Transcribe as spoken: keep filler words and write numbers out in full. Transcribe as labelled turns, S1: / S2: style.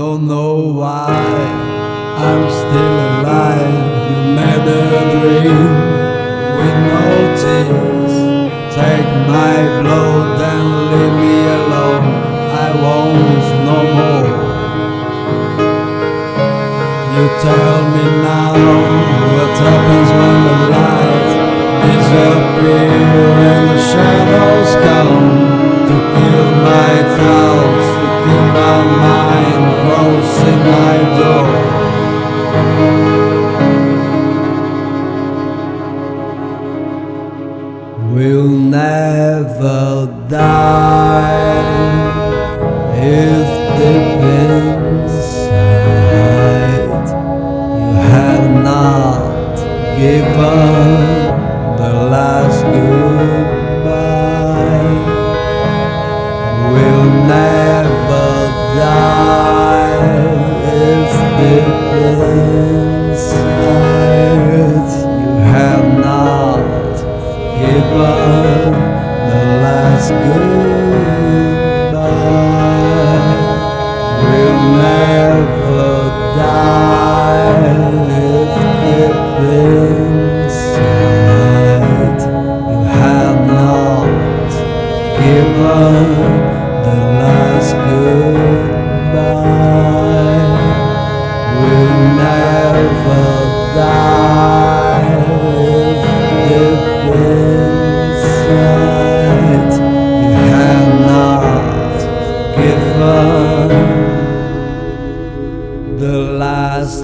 S1: don't know why I'm still alive. You made a dream with no tears. Take my blood and leave me alone. I won't no more. You tell me now what happens when the light disappears and the shadows come to kill my thoughts, to kill my mind, closing my door. We'll never die if deep inside you have not given the last goodbye. We'll never die if deep inside you have not given the last goodbye. We'll never die if deep inside you have not given the last goodbye. We'll never die if deep inside you have not given the last